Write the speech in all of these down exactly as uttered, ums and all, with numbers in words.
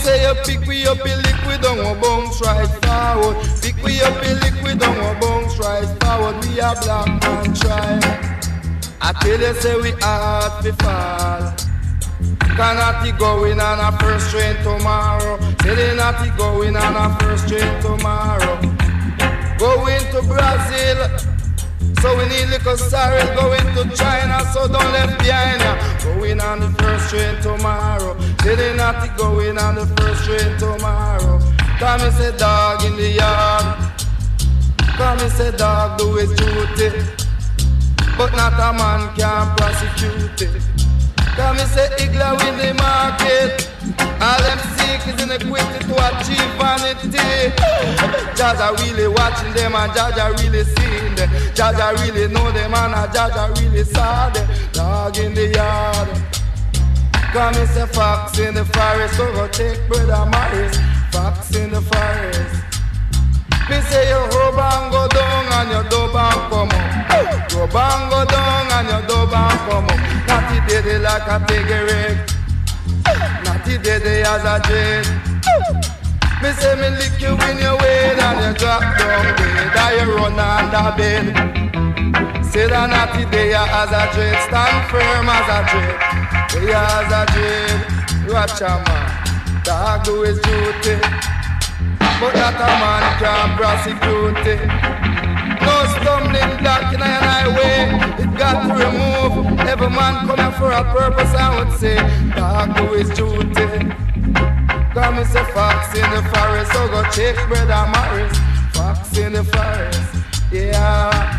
say you pick we up a liquid on a bounce right forward. Pick we up a liquid on a bounce right forward. We are black man try. I tell you say we hard to fall. Cannot be going on a first train tomorrow. Say they not be going on a first train tomorrow. Going to Brazil, so we need little sorry. Going to China, so don't left behind ya. Going on the first train tomorrow. Say they not be going on the first train tomorrow. Come and say dog in the yard. Come and say dog do his duty, but not a man can prosecute it. Come and say Igla win the market. All them seek is inequity to achieve vanity. Jaja really watching them and Jaja really seeing them. Jaja really know them and Jaja really saw them. Dog in the yard. Come and say fox in the forest. So go take brother Morris. Fox in the forest. Me say your hope and go down and your dub and come up. Your bang go down and your dub and come up. Natty did it like a piggy. Natty did it as a dread. Me say me lick you in your weight and you drop down dead. And you run under bed. Say that Natty day as a dread. Stand firm as a dread. Day as a dread. Watch a man. Dog do his duty, but that a man can't prosecute it. No stumbling block in an highway, it got to remove. Every man coming for a purpose, I would say, dog do his duty. Come and say fox in the forest, so go check brother Morris. Fox in the forest, yeah.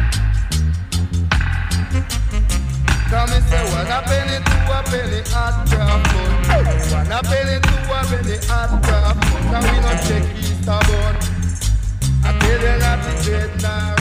Come and say one a penny, two a penny, hot crap. One a penny, two a penny, hot crap. Can we not check East about? I tell you not to dread now.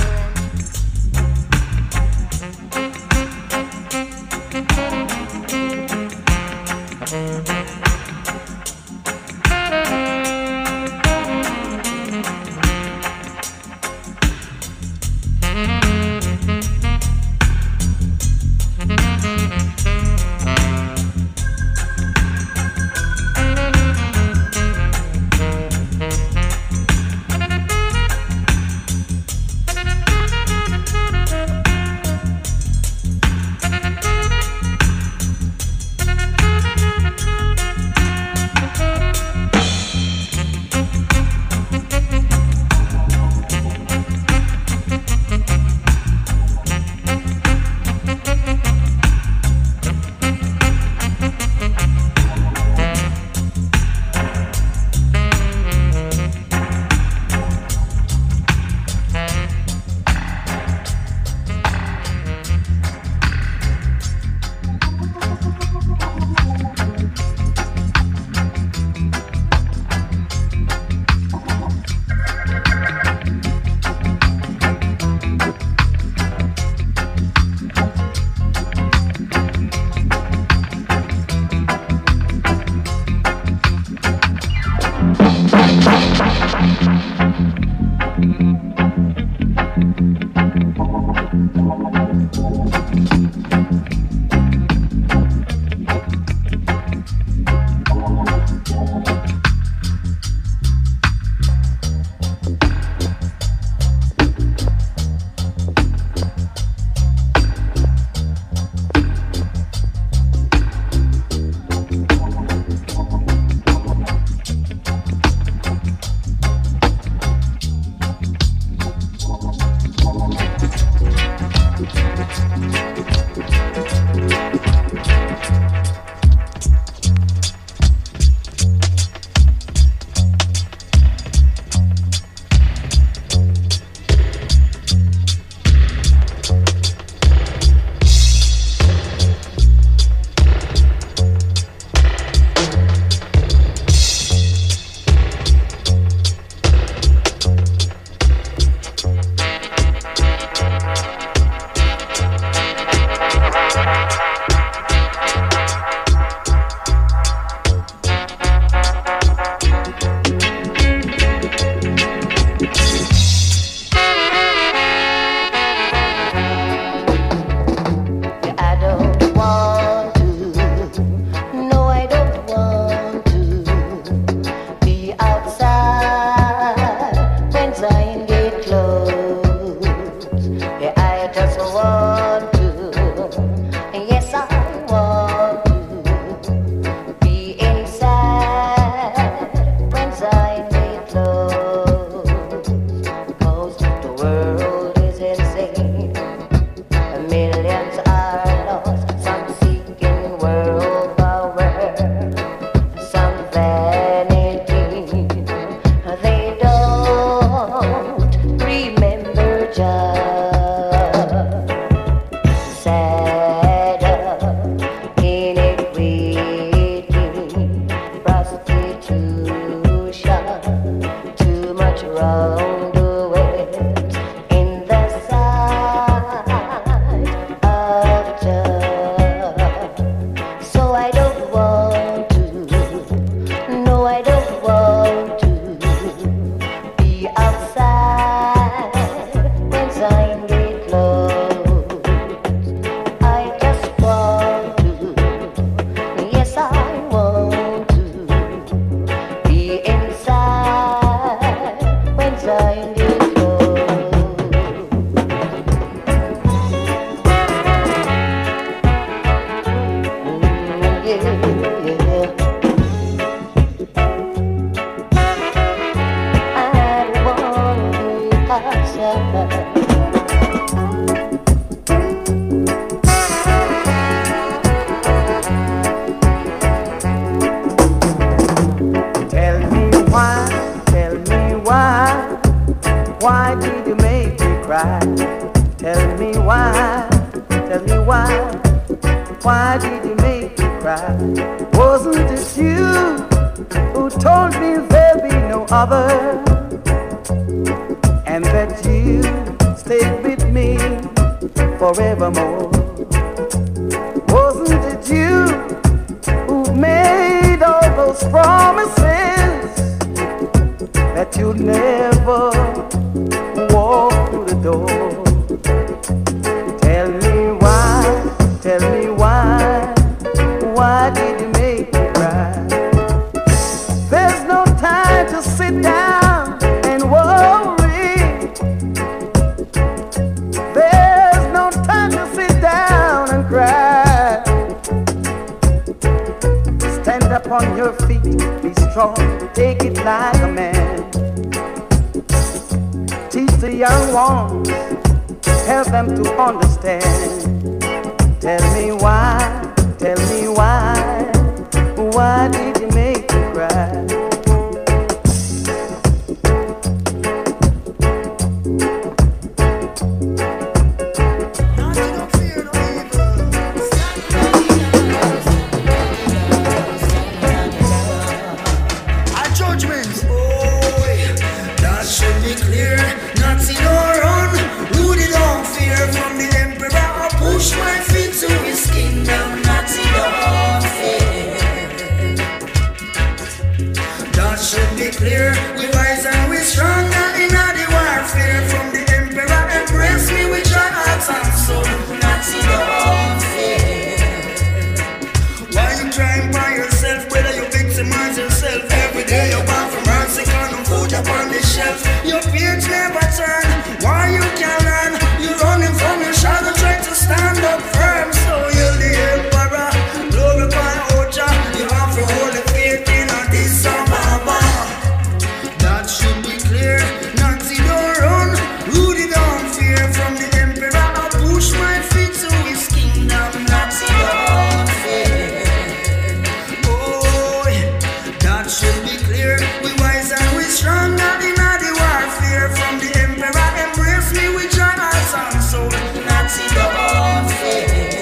Why did you make me cry? Wasn't it you who told me there'll be no other, and that you stayed with me forevermore? Wasn't it you who made all those promises that you'd never walk through the door? Tell me why, tell me why, why did you make me cry? There's no time to sit down and worry. There's no time to sit down and cry. Stand up on your feet, be strong, take it like a man. Teach the young ones, help them to understand. Tell me why, tell me why, why did you make me cry? Clear, we wise and we strong, not in the warfare. From the emperor, embrace me with your hearts and soul, not in the warfare. Why you crying by yourself, whether you victimize yourself? Every day you want for mercy, can't no food upon the shelf. Your page never turn, why you can't learn? You running from your shadow, trying to stand up firm. So you're the emperor, glorify Oja. You have to hold the faith in on this summer. Should be clear, Nazi don't run, Rudy don't fear. From the emperor I push my feet to his kingdom, Nazi don't fear. Boy, that should be clear. We wise and we strong, not in the warfare. From the emperor embrace me with your hearts and soul, Nazi don't fear.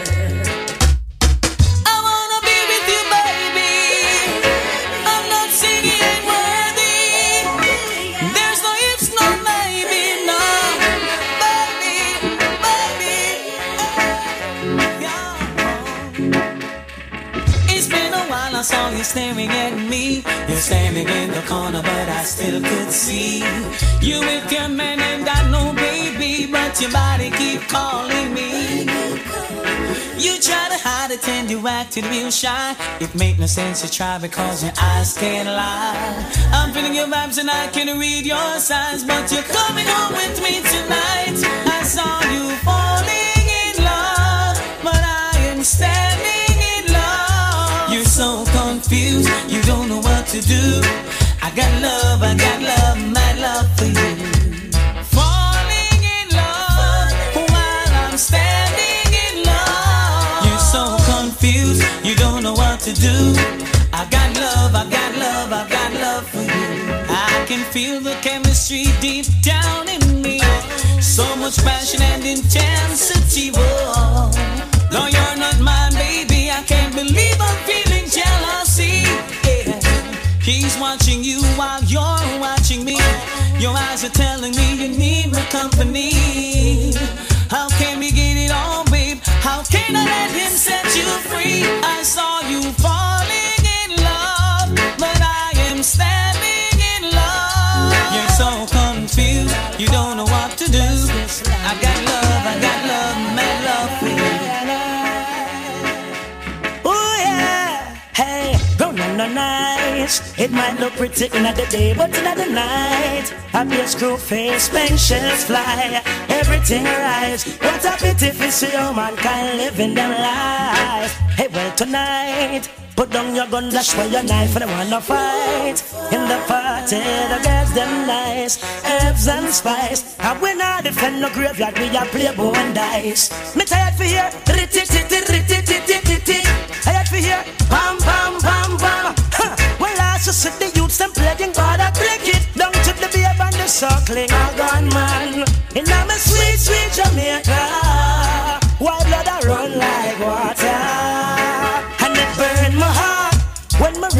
I wanna be with you, baby. I'm not saying you ain't worthy. There's no ifs, no maybe, no, baby, baby. Yeah. It's been a while, I saw you staring at me. You're standing in the corner, but I still could see you with your man ain't got no baby, but your body keep calling me. You try to hide it and you acted real shy. It make no sense to try because your eyes can't lie. I'm feeling your vibes and I can read your signs, but you're coming home with me tonight. I saw you falling in love, but I am standing in love. You're so confused, you don't know what to do. I got love, I got love, my love for you. Falling in love while I'm standing in love. You're so confused, you don't know what to do. I got love, I got love, I got love for you. I can feel the chemistry deep down in me. So much passion and intensity, whoa. No, you're not mine, baby, I can't believe I'm feeling jealousy, yeah. He's watching you while you're watching me. Your eyes are telling me you need my company. How can we get it on, babe? How can I let him set you free? I saw you falling in love, but I am standing in love. You're so confused, you don't know what to do. I got love, I got love, my love for you. Oh yeah, hey, go no no nice. It might look pretty in the day, but in the night, I be a screw face, pensions fly, everything rise. What a pity for see how mankind living their life. Hey, well tonight, put down your gun, dash for your knife, and I wanna fight. In the party, the girls them nice, herbs and spice. And we not defend no graveyard, we a play bow and dice. Me tired for here, ri-ti-ti-ti-ri-ti-ti-ti-ti. Tired for here, pam pam pam pam. Huh. Well, I just see the youths them playing, but I break it down to the babe and the suckling a gunman. In a me sweet sweet Jamaica, white blood I run like water.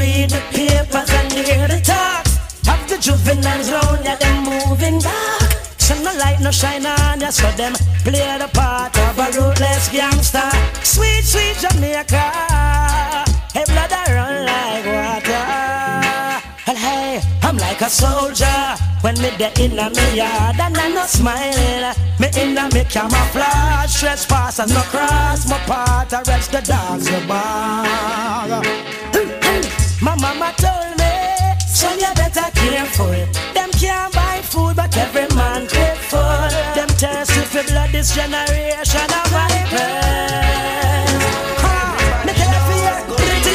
read the papers and hear the talk of the juveniles round ya, them moving back. So no light, no shine on ya, so them play the part of a ruthless gangster. Sweet, sweet Jamaica, hey blood I run like water. And hey, I'm like a soldier when me dey inna me yard and I no smiling. Me inna me camouflage, trespassers no cross my path, I rest the dogs the bar. My mama told me, son, you better careful. Them can't buy food, but every man grateful. Them thirsty for blood, this generation of vipers. Me tell you,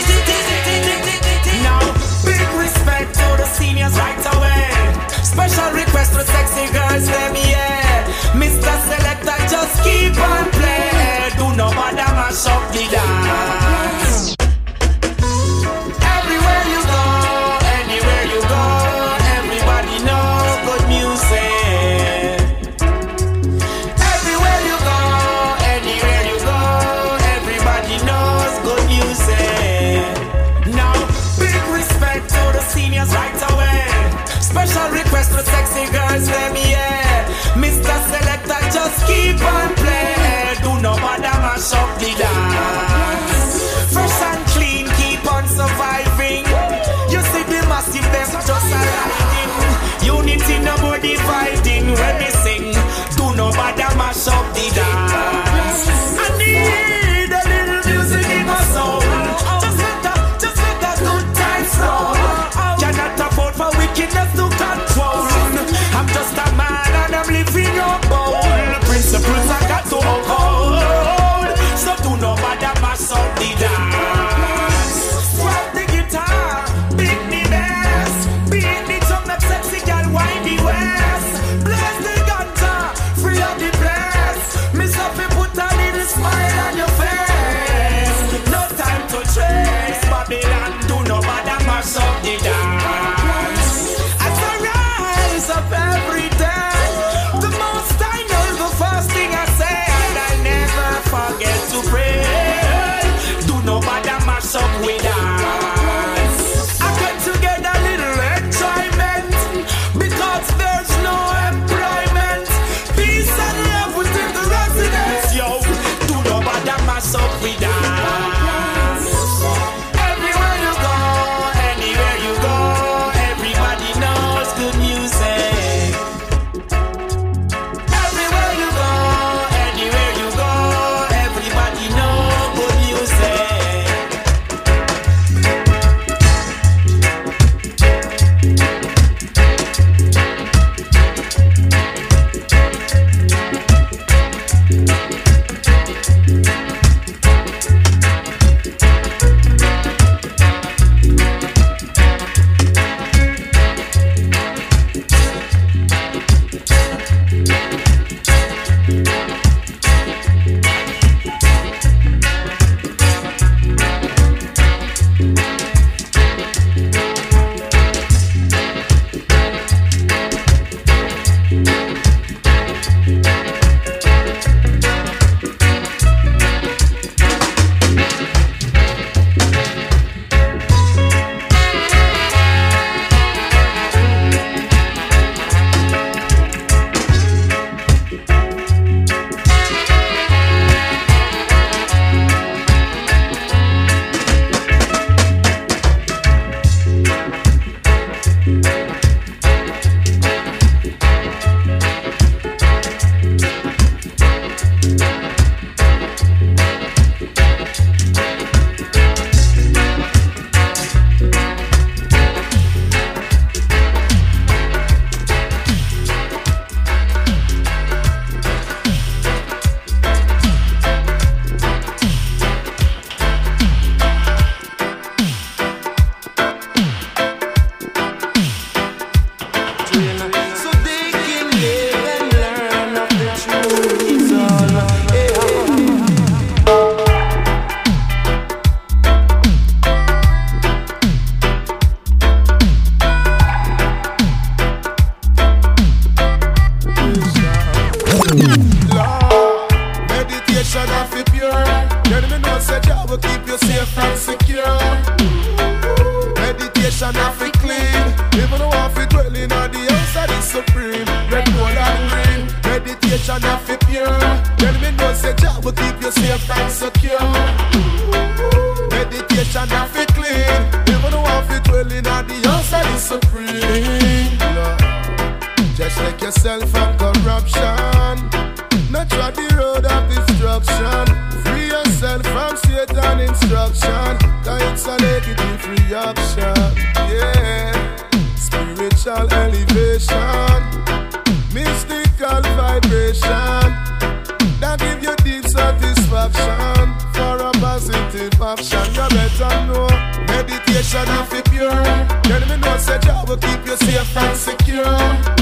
now, big respect to the seniors right away. Special request to sexy girls, let me yeah. Mister Selector, just keep on playing. Do no bother mash up the dance. Everywhere you go, anywhere you go, everybody know good music. Everywhere you go, anywhere you go, Meditation have to pure. Tell me no say Jah will keep you safe and secure. Meditation have to clean. Even though I fit well in the outside is supreme. Just take yourself from corruption. Not try the road of destruction. Free yourself from Satan instruction. Cause it's a negative free option. Yeah. Spiritual elevation. Mystical vibration. That give you deep satisfaction. For a positive option. You better know. Meditation of the pure. Tell me no say Jah will keep you safe and secure.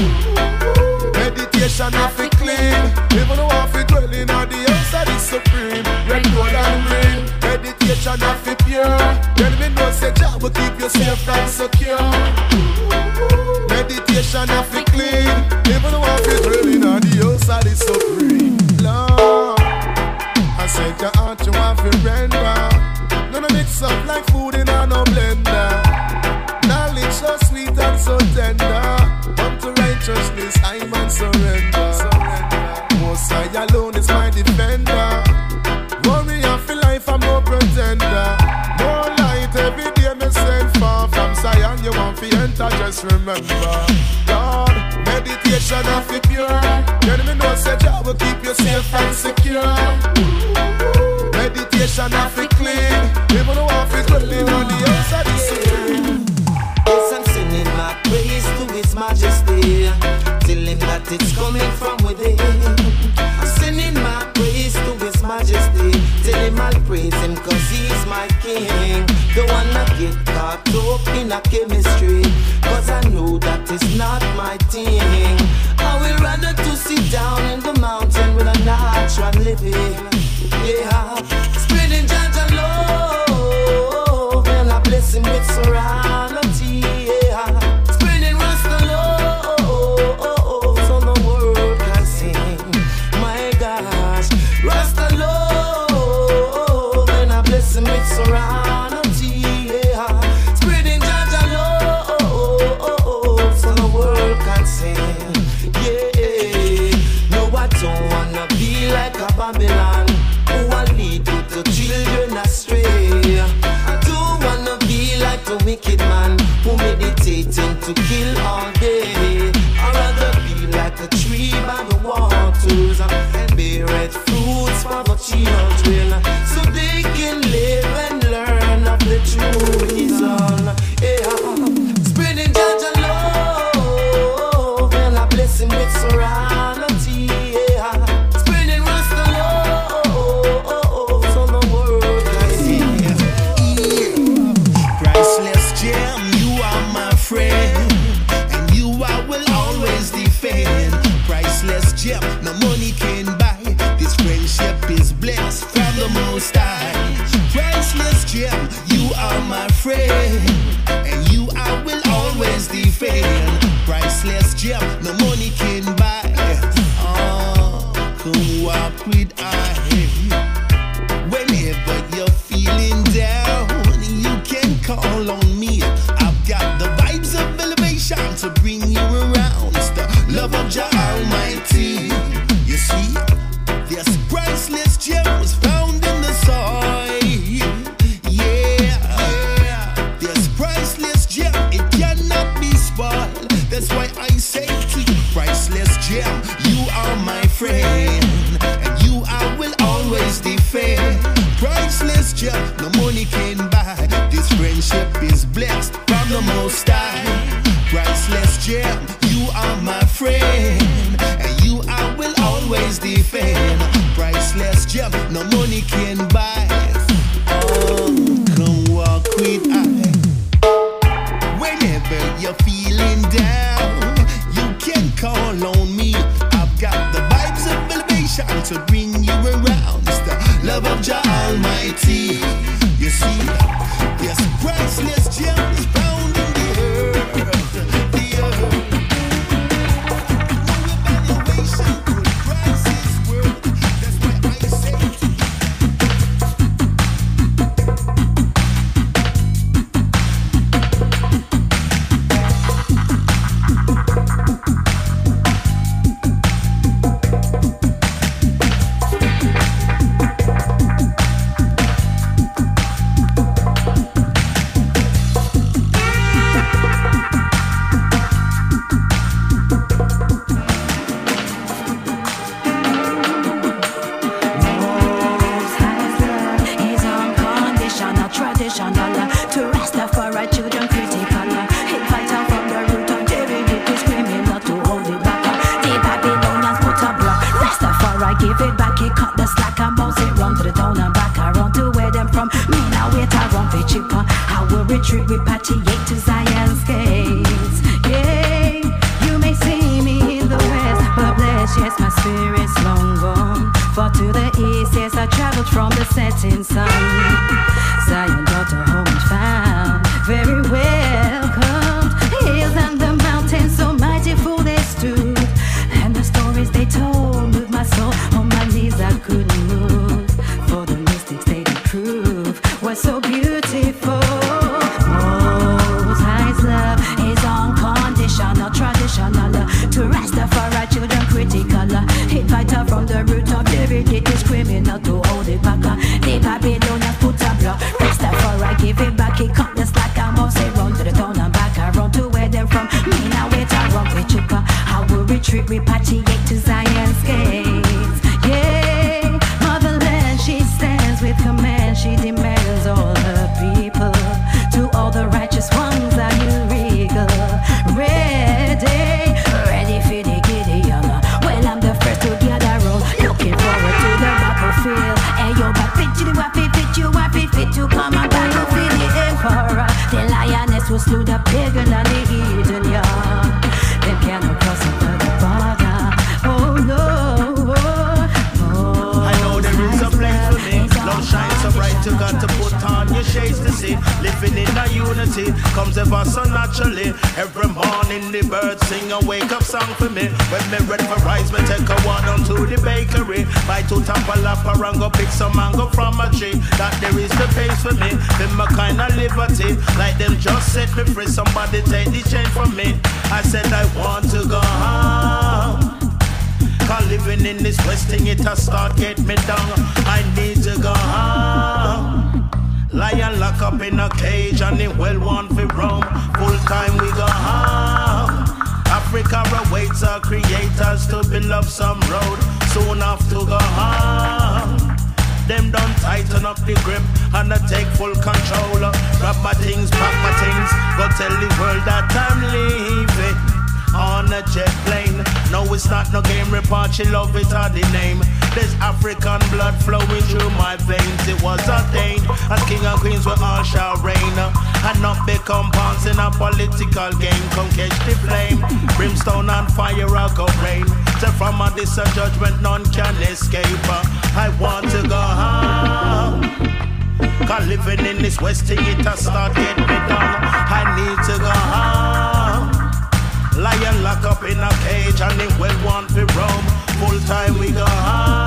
Meditation of the clean. Even though I fit well in the outside is supreme. Red, gold and green. Meditation of the pure. Tell me no say Jah will keep you safe and secure. Meditation of the clean. Even though I fit well in the outside is supreme. Lord, I said your heart you want to render. No no mix up like food in a no blender. Knowledge so sweet and so tender. Come to righteousness, I man surrender. surrender. Most I alone is my defender. Warrior for life, I'm no pretender. More light every day, me send far from Zion. You want to enter, just remember. Lord, meditation of the pure. Tell me no say Jah will keep you safe and secure. Meditation of the clean. Even though I feel dwelling on the outside is supreme. Yes, I'm singing my praise to His Majesty. Tell Him that it's coming from within. I'm singing my praise to His Majesty. Tell Him I'll praise Him cause He's my King. Don't wanna get caught up in a chemistry, cause I know that it's not my thing. I will rather to sit down in the mountain with a natural living. Yeah, spreading Jah love and I bless Him with serenity. Yeah, spreading Rasta love so the world can sing. My gosh, Rasta love and I bless Him with serenity. Yeah, spreading Jah love so the world can sing. Yeah, no I don't wanna be like a Babylon. I lead you to children astray. I don't wanna be like the wicked man who meditating to kill all day. I'd rather be like a tree by the waters and bear red fruits for the children, so they can live and learn of the true reason. Yeah, spreading Jah love and I bless Him with serenity. Yeah, spreading Rasta love. Priceless gem, you are my friend, and you I will always defend. Priceless gem, no money can buy. This friendship is blessed from the Most High. Priceless gem, you are my friend, and you I will always defend. Priceless gem, no money can buy. Oh, come walk with I. Whenever you're feeling down, you can call on me. I've got the vibes of elevation to bring you around. It's the love of Jah Almighty. You see, this priceless gem was found in the soil. Yeah, this priceless gem, it cannot be spoiled. That's why I say to you, priceless gem, you are my friend, and you I will always defend. Priceless gem, no money can buy. This friendship is blessed from the Most High. Priceless gem, you are my friend, and you I will always defend. Priceless gem, no money can buy. Oh, come walk with I. Whenever you're feeling down, you can call on me. I've got the vibes of elevation to bring you around. It's the love of Jah Almighty. You see, this priceless gem is found in the earth. The earth. No evaluation could price its worth. That's why I say to you, retreat, repatriate to Zion's gates. Yeah, you may see me in the west, but bless, yes, my spirit's long gone. For to the east, yes, I traveled from the setting sun. Zion, daughter, home and found, very welcome. Hills and the mountains, so mighty full they stood, and the stories they told moved my soul. On my knees I couldn't move, for the mystics they did prove was so beautiful. Most High's love is unconditional, traditional. To Rastafari children critical. Hit vital from the root of liberty, it is criminal to hold it back. The Babylonians put a block. Rastafari give it back, it cut just like a mouse. They run to the town and back, I run to where they're from. Me now wait, I run with Chupa. I will retreat, repatriate to Zion's gates. Yeah, motherland, she stands with command. She demands all her people. To all the righteous ones, are you regal? Ready, ready for the Gideon. Well, I'm the first to gather roll, looking forward to the battlefield. Hey, yo, but fit you, wappy, fit you, wappy, fit to come and battle for the emperor. The lioness will slew the pagan and the heathen, yeah. Them cannot cross over the border. Oh no, oh, I know there is a place for me. Love shines so bright, you got to put on your shades to see. Living in a unity comes ever so naturally. Every morning the birds sing a wake up song for me. When me ready for rise, me take a walk down to the bakery. Buy two tapalapa and go pick some mango from a tree. That there is the pace for me. Feel my kind of liberty. Like them just set me free. Somebody take the chain from me. I said I want to go home. Cause living in this West thing, it has start get me down. I need to go home. Lion lock up in a cage and it well want for roam. Full time we go home. Africa awaits our creators to build up some road. Soon have to go home. Them done tighten up the grip and I take full control. Grab my things, pack my things, go tell the world that I'm leaving on a jet plane. No, it's not no game report, she love it or the name. There's African blood flowing through my veins. It was ordained as king and queens we all shall reign, and not become pawns in a political game. Come catch the flame, brimstone and fire I go rain. So from a this a judgment none can escape. I want to go home. Cause living in this West thing, it has start get me down. I need to go home. Lion lock up in a cage and it well want to roam. Full time we go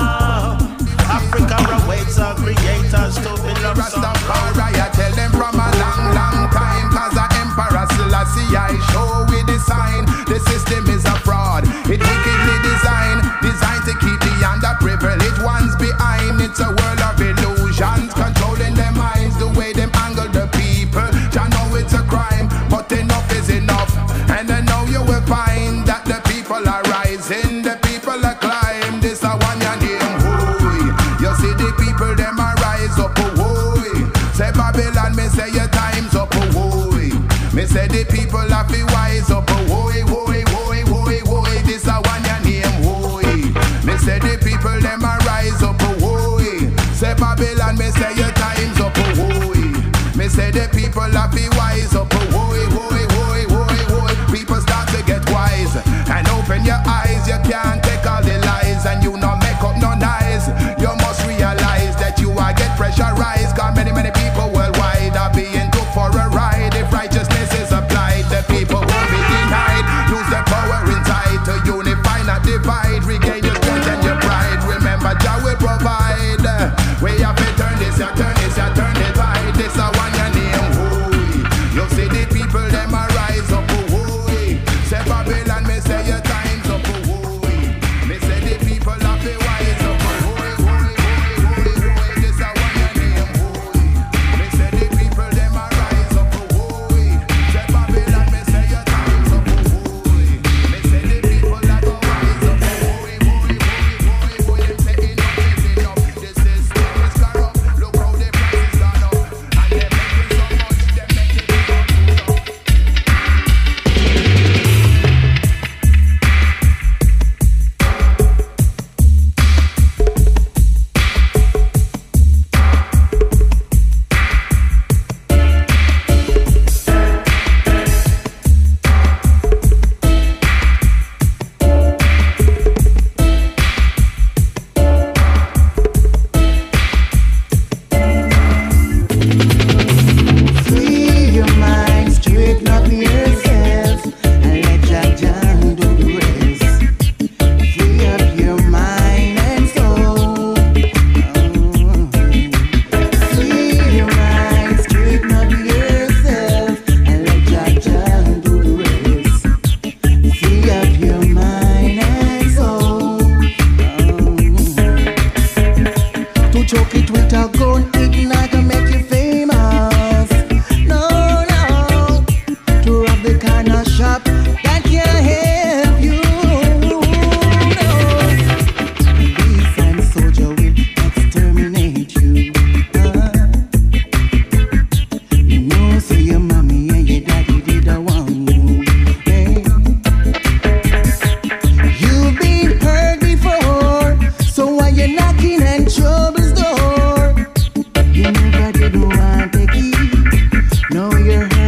home. Africa awaits our creators to build up some Rastafari, I tell them from a long, long time. Cause the Emperor Selassie I show with the sign. The system is a fraud, it wickedly designed. Designed to keep the underprivileged ones behind. It's a world of illusions, controlling their minds. The way them angle the people, I know it's a crime, but enough is enough. And I know you will find that the people are rising, the people are climb. This a one your name, hoy. You see the people them a rise up, hoy. Say Babylon, me say your time's up, hoy. Me say the people have to wise up, hoy, hoy, hoy, hoy, hoy. This a one your name, hoy. Me say the people them a rise up, hoy. Say Babylon, me say your time's up, hoy. Me say the people have to wise up, hoy, hoy, hoy, hoy, hoy. People start to get wise and open your eyes. You can't take all the lies and you not make up no lies. You must realize that you are get pressurized. Cause many, many people worldwide are being took for a ride. If righteousness is applied, the people won't be denied. Use the power inside to unify, not divide. Regain your strength and your pride. Remember, Jah will provide. We have to turn this, ya turn this, ya turn it right. This a one your name, holy.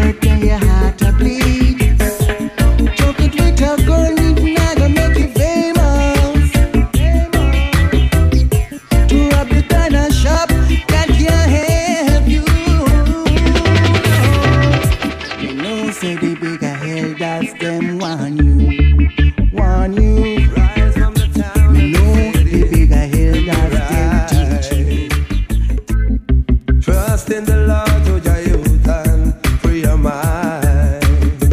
hurt and your heart a bleed. Chocolate with a girl, it not gonna make you famous. To rob the corner shop, that can't help you. You know, say the bigger hell does them want you, want you. Rise from the town. You know, the bigger hell does them teach you. Trust in the Lord, to your youth and free your mind.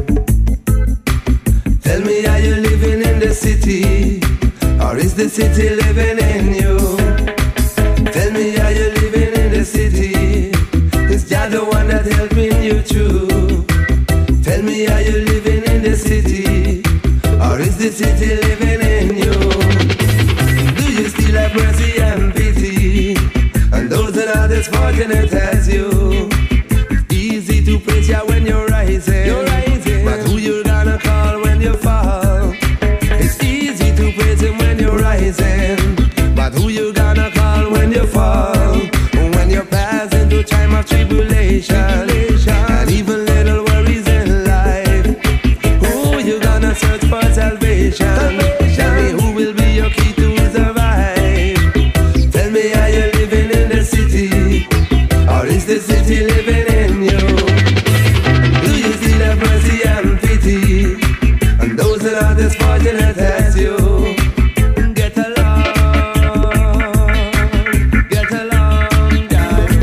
Tell me, are you living in the city, or is the city living in you? Tell me, are you living in the city? Is God the one that helping you through? Tell me, are you living in the city, or is the city living in you? Do you still have mercy and pity, and those that are as fortunate as you? It's easy to praise you when you're rising, you're rising, but who you gonna call when you fall? It's easy to praise him when you're rising, but who you gonna call when you fall? When you're passing through time of tribulation, and even little worries in life, who you gonna search for salvation? Tell me, who will be your key to survive? Tell me, are you living in the city, or is the city living in you? Do you still have mercy and pity, and those that are as fortunate as you? Get along, get along, guys.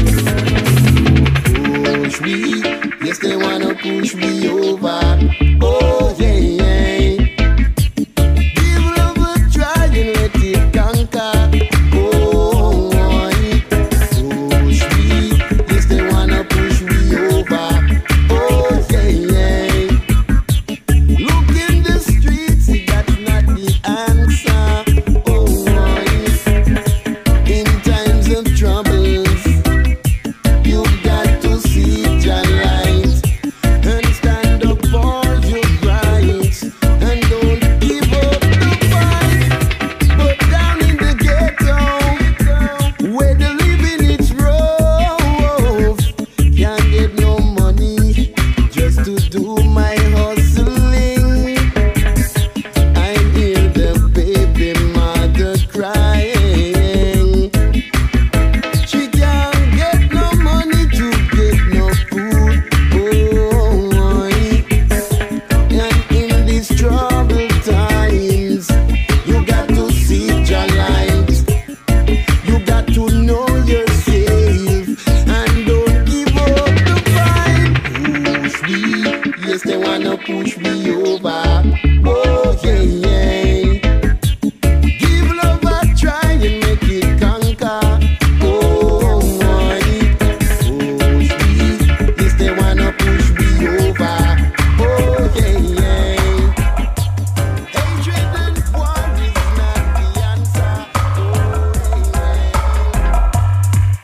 Push me, yes they wanna push me over. Oh yeah, yeah. Give love a try and let it conquer. Oh, push me, yes they wanna push me over. Oh yeah, yeah. Look in the streets, that's not the answer. Oh, in times of troubles, you've got to see your light and stand up for your rights, and don't give up the fight. But down in the ghetto, where the living is rough, can't get no money just to do my hustling. I hear the baby mother crying. She can't get no money to get no food. Oh, and in these troubled times, you got to see your light. You got to know yourself and don't give up the fight. Push me, yes they wanna push me over. Oh yeah, yeah. Give love a try and make it conquer. Oh, push me, yes they wanna push me over. Oh yeah, yeah. Hatred and war is not the answer. Oh yeah.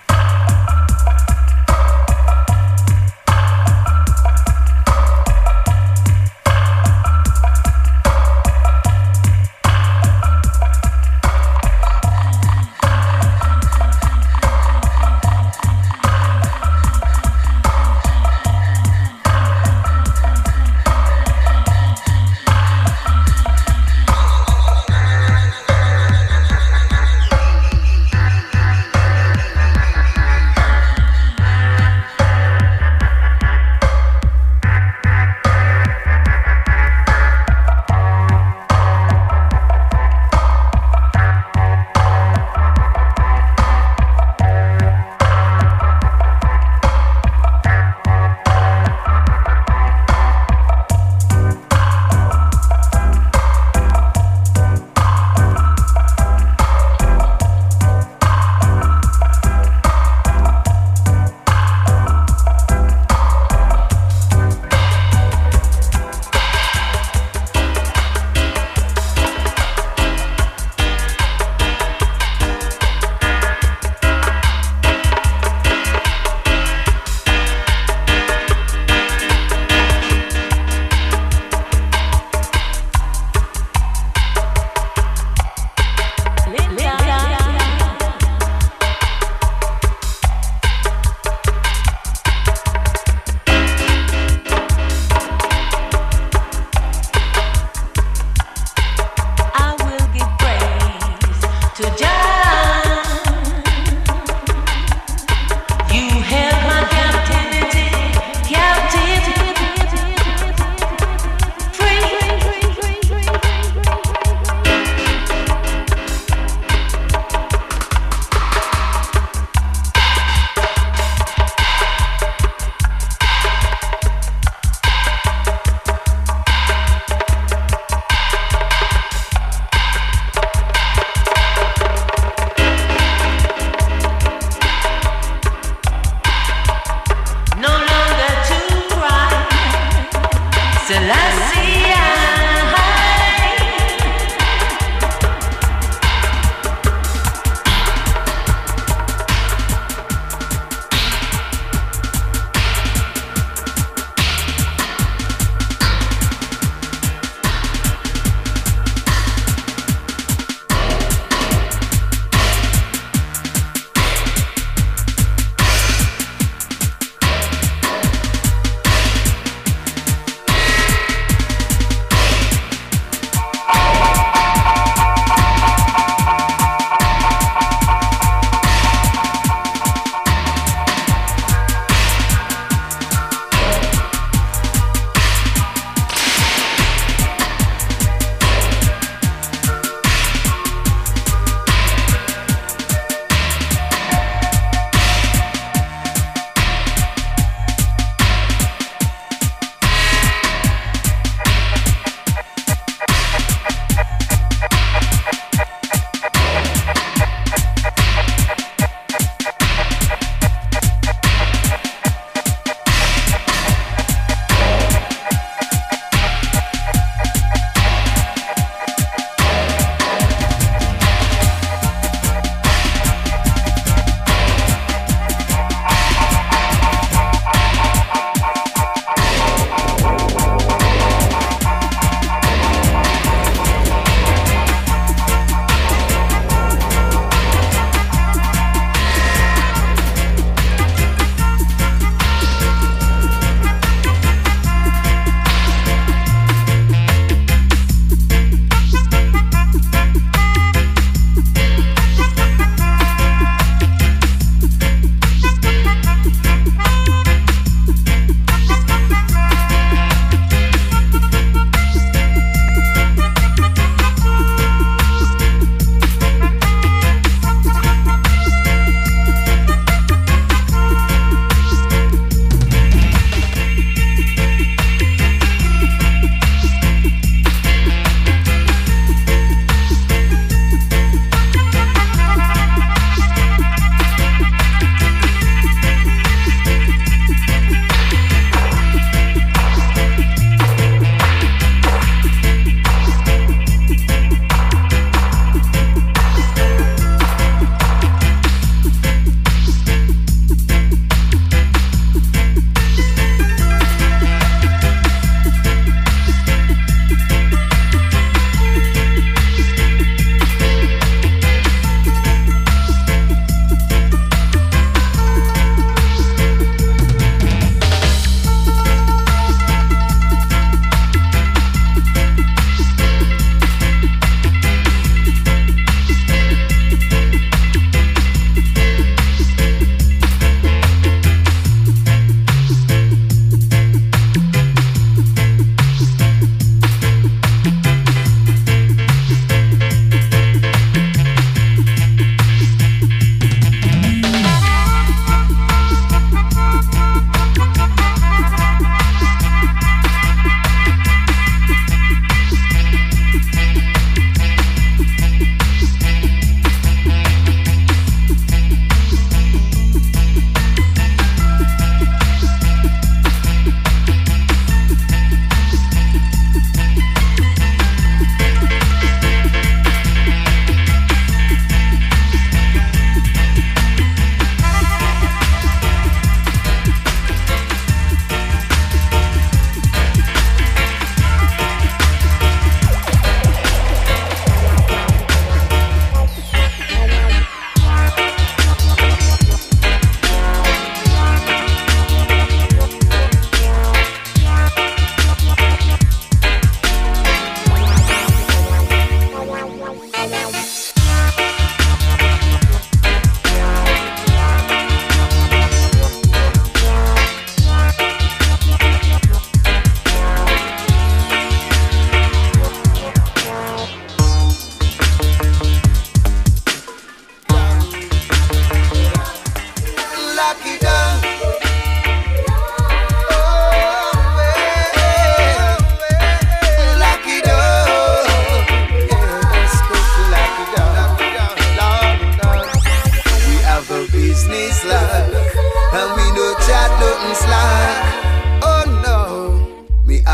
Selassie.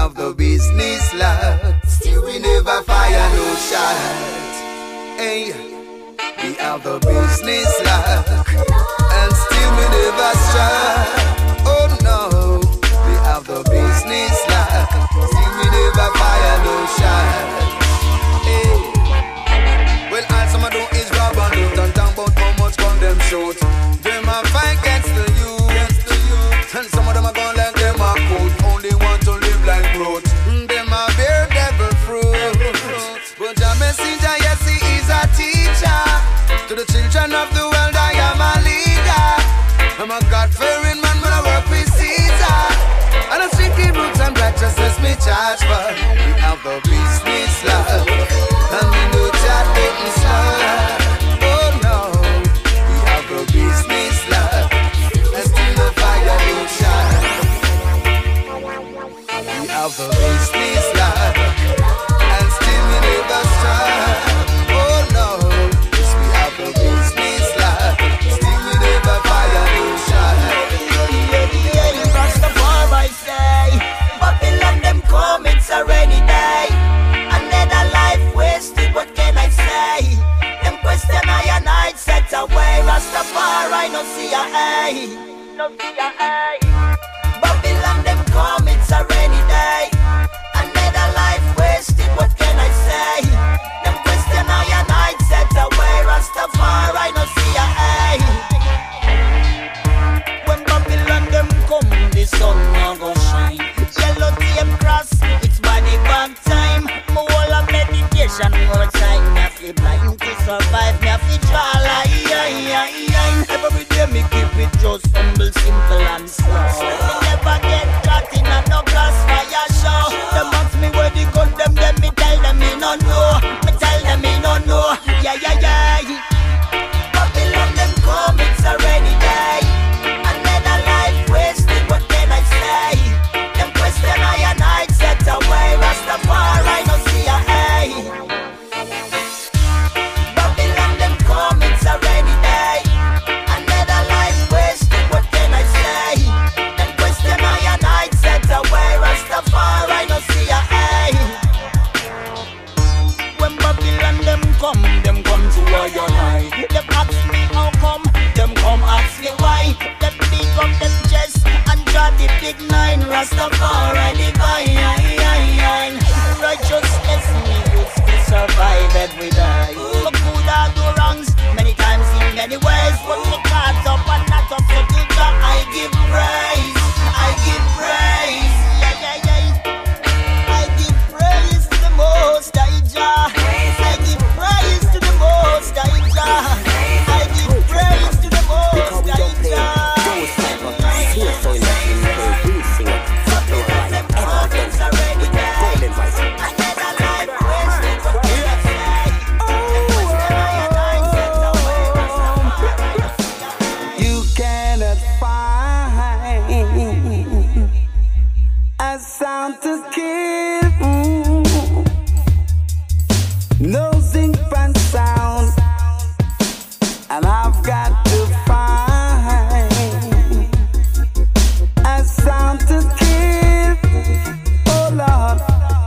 have the business lock. Still we never fire no shots. Hey, we have the business lock, and still we never strike. Oh no, we have the business lock, still we never fire no shots. Hey, well all some do is rob and loot and talk about how much gun them shoot. Them a fight against the youth, and some of them are gonna let them a quote. Only want to live like growth. Them a bear devil fruit, but your messenger, yes, he is a teacher. To the children of the world, I am a leader. I'm a God-fearing man, but I work with Caesar. And I seek the roots and righteousness me charge for. We have the business love, and we know that didn't stop. Oh no, we have the business love, and still the fire don't shine. We have the business love, and still we never stop. Oh no, we have the business love, still we never fire don't shine. Rastafari say, Babylon them come, it's a rainy day. Another life wasted, what can I say? Them question I and I set away. Rastafari no see a A, no see a A. Babylon them come, it's a rainy day. Another life wasted, what can I say? Them question I and I set away. Rastafari no see a A. When Babylon them come, the sun now go shine. Yellow tape cross, it's body bag time. My whole of meditation, more time. Me have to blind to survive, me have to draw line. Every day me keep it just humble, simple and slow. Me never get caught in a no glass fire show. Them ask me where they gun them, then me tell them me no know. Me tell them me no know. Yeah, yeah, yeah. Babylon them come, it's a rainy day. Another life wasted, what can I say? Them question I and I set away. Rastafari no see a A. Babylon them come, it's a rainy day. Another life wasted, what can I say? Them question I and I set away. Rastafari no see a A. When Babylon them come, them come to where you lie. Them ask me how come, them come ask me why. Them big up them chest and draw the big nine. Rastafari divine. Righteousness me used to survive every day. Look good I do wrongs many times in many ways. But look caught up and not up so to God I give praise. I give praise. Yeah, yeah, yeah. I give praise to the Most High Jah. I give praise to the Most High Jah. I give praise to the Most High Jah. You cannot find a sound to kill. Mm. No zinc fan sound, and I've got to find a sound to kill. Oh Lord.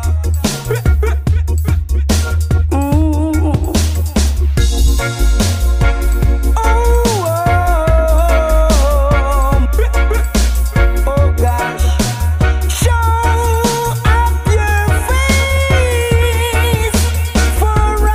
Mm. Oh, oh, oh gosh. Show up your face for